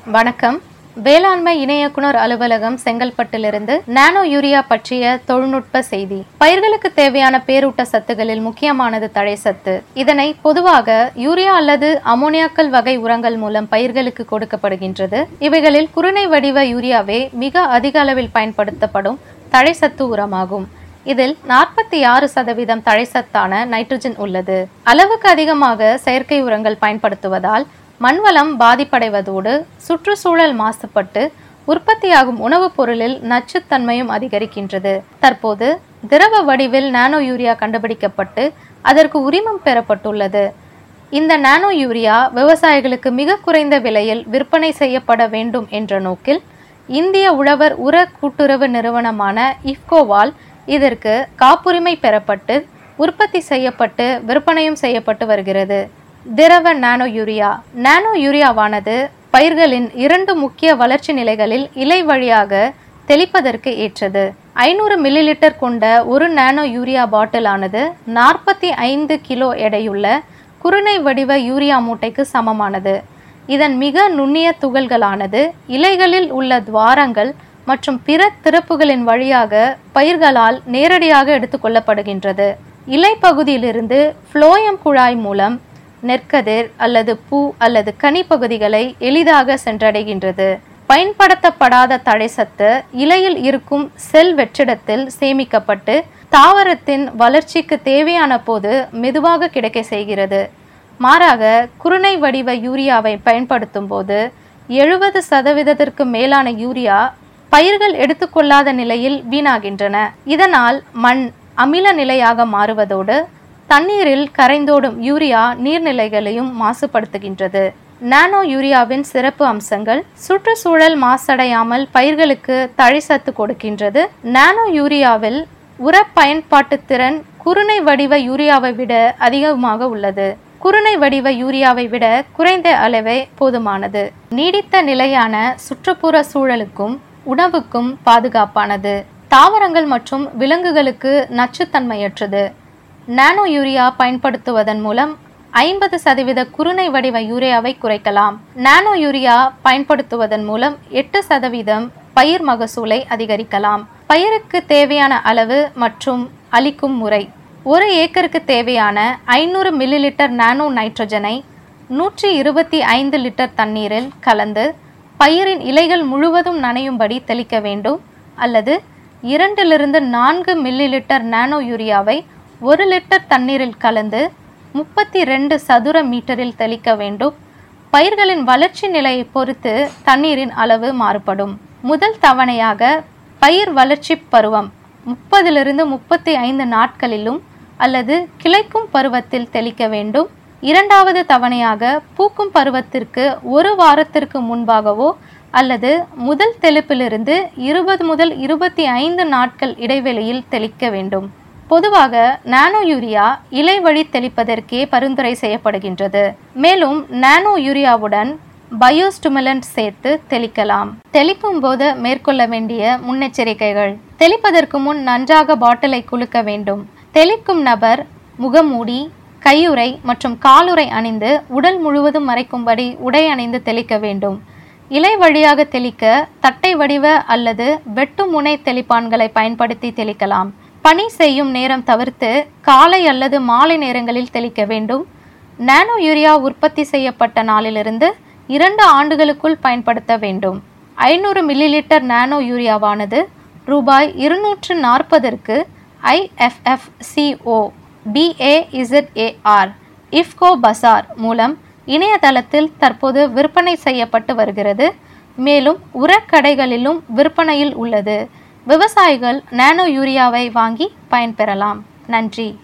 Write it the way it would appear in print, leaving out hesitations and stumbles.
வணக்கம். வேளாண்மை இணை இயக்குனர் அலுவலகம் செங்கல்பட்டிலிருந்து நானோ யூரியா பற்றிய தொழில்நுட்ப செய்தி. பயிர்களுக்கு தேவையான பேரூட்ட சத்துகளில் முக்கியமானது தழைச்சத்து. இதனை பொதுவாக யூரியா அல்லது அமோனியாக்கல் வகை உரங்கள் மூலம் பயிர்களுக்கு கொடுக்கப்படுகின்றது. இவைகளில் குருணை வடிவ யூரியாவே மிக அதிக அளவில் பயன்படுத்தப்படும் தழைச்சத்து உரமாகும். இதில் 46% தழைச்சத்தான நைட்ரஜன் உள்ளது. அளவுக்கு அதிகமாக செயற்கை உரங்கள் பயன்படுத்துவதால் மண்வளம் பாதிப்படைவதோடு சுற்றுச்சூழல் மாசுபட்டு உற்பத்தியாகும் உணவுப் பொருளில் நச்சுத்தன்மையும் அதிகரிக்கின்றது. தற்போது திரவ வடிவில் நானோ யூரியா கண்டுபிடிக்கப்பட்டு அதற்கு உரிமம் பெறப்பட்டுள்ளது. இந்த நானோ யூரியா விவசாயிகளுக்கு மிக குறைந்த விலையில் விற்பனை செய்யப்பட வேண்டும் என்ற நோக்கில் இந்திய உழவர் உர கூட்டுறவு நிறுவனமான இஃப்கோவால் இதற்கு காப்புரிமை பெறப்பட்டு உற்பத்தி செய்யப்பட்டு விற்பனையும் செய்யப்பட்டு வருகிறது. திரவ நானோ யூரியாவானது பயிர்களின் 2 முக்கிய வளர்ச்சி நிலைகளில் இலை வழியாக தெளிப்பதற்கு ஏற்றது. 500 மில்லிலிட்டர் கொண்ட ஒரு நானோ யூரியா பாட்டிலானது 45 கிலோ எடையுள்ள குருணை வடிவ யூரியா மூட்டைக்கு சமமானது. இதன் மிக நுண்ணிய துகள்களானது இலைகளில் உள்ள துவாரங்கள் மற்றும் பிற திறப்புகளின் வழியாக பயிர்களால் நேரடியாக எடுத்துக்கொள்ளப்படுகின்றது. இலை பகுதியிலிருந்து ஃப்ளோயம் குழாய் மூலம் நெற்கதிர் அல்லது பூ அல்லது கனி பகுதிகளை எளிதாக சென்றடைகின்றது. பயன்படுத்தப்படாத தழைச்சத்து இலையில் இருக்கும் செல் வெற்றிடத்தில் சேமிக்கப்பட்டு தாவரத்தின் வளர்ச்சிக்கு தேவையான போது மெதுவாக கிடைக்க செய்கிறது. மாறாக குருணை வடிவ யூரியாவை பயன்படுத்தும் போது 70% மேலான யூரியா பயிர்கள் எடுத்துக்கொள்ளாத நிலையில் வீணாகின்றன. இதனால் மண் அமில நிலையாக மாறுவதோடு தண்ணீரில் கரைந்தோடும் யூரியா நீர்நிலைகளையும் மாசுபடுத்துகின்றது. நானோ யூரியாவின் சிறப்பு அம்சங்கள்: சுற்றுச்சூழல் மாசடையாமல் பயிர்களுக்கு தழைச்சத்து கொடுக்கின்றது. நானோ யூரியாவில் உர பயன்பாட்டு திறன் குருணை வடிவ யூரியாவை விட அதிகமாக உள்ளது. குருணை வடிவ யூரியாவை விட குறைந்த அளவே போதுமானது. நீடித்த நிலையான சுற்றுப்புற சூழலுக்கும் உணவுக்கும் பாதுகாப்பானது. தாவரங்கள் மற்றும் விலங்குகளுக்கு நச்சுத்தன்மையற்றது. நானோ யூரியா பயன்படுத்துவதன் மூலம் 50% குருணை வடிவ யூரியாவை குறைக்கலாம். நானோ யூரியா பயன்படுத்துவதன் மூலம் 8% பயிர் மகசூலை அதிகரிக்கலாம். பயிருக்கு தேவையான அளவு மற்றும் அளிக்கும் முறை: 1 ஏக்கருக்கு தேவையான 500 மில்லிலிட்டர் நானோ நைட்ரஜனை 125 லிட்டர் தண்ணீரில் கலந்து பயிரின் இலைகள் முழுவதும் நனையும்படி தெளிக்க வேண்டும். அல்லது 2-4 மில்லிலிட்டர் நானோ யூரியாவை 1 லிட்டர் தண்ணீரில் கலந்து 32 சதுர மீட்டரில் தெளிக்க வேண்டும். பயிர்களின் வளர்ச்சி நிலையை பொறுத்து தண்ணீரின் அளவு மாறுபடும். முதல் தவணையாக பயிர் வளர்ச்சி பருவம் 30-35 நாட்களிலும் அல்லது கிளைக்கும் பருவத்தில் தெளிக்க வேண்டும். இரண்டாவது தவணையாக பூக்கும் பருவத்திற்கு 1 வாரத்திற்கு முன்பாகவோ அல்லது முதல் தெளிப்பிலிருந்து 20-25 நாட்கள் இடைவெளியில் தெளிக்க வேண்டும். பொதுவாக நானோ யூரியா இலை வழி தெளிப்பதற்கே பரிந்துரை செய்யப்படுகின்றது. மேலும் நானோ யூரியாவுடன் பயோஸ்டிமுலன்ட் சேர்த்து தெளிக்கலாம். தெளிக்கும் போது மேற்கொள்ள வேண்டிய முன்னெச்சரிக்கைகள்: தெளிப்பதற்கு முன் நன்றாக பாட்டிலை குலுக்க வேண்டும். தெளிக்கும் நபர் முகமூடி, கையுறை மற்றும் காலுறை அணிந்து உடல் முழுவதும் மறைக்கும்படி உடை அணிந்து தெளிக்க வேண்டும். இலை வழியாக தெளிக்க தட்டை வடிவ அல்லது வெட்டு முனை தெளிப்பான்களை பயன்படுத்தி தெளிக்கலாம். பணி செய்யும் நேரம் தவிர்த்து காலை அல்லது மாலை நேரங்களில் தெளிக்க வேண்டும். நானோ யூரியா உற்பத்தி செய்யப்பட்ட நாளிலிருந்து 2 ஆண்டுகளுக்குள் பயன்படுத்த வேண்டும். 500 மில்லிலிட்டர் நானோ யூரியாவானது ரூபாய் 240க்கு IFFCO BAZAR இஃப்கோ பசார் மூலம் இணையதளத்தில் தற்போது விற்பனை செய்யப்பட்டு வருகிறது. மேலும் உரக்கடைகளிலும் விற்பனையில் உள்ளது. விவசாயிகள் நானோ யூரியாவை வாங்கி பயன்பெறலாம். நன்றி.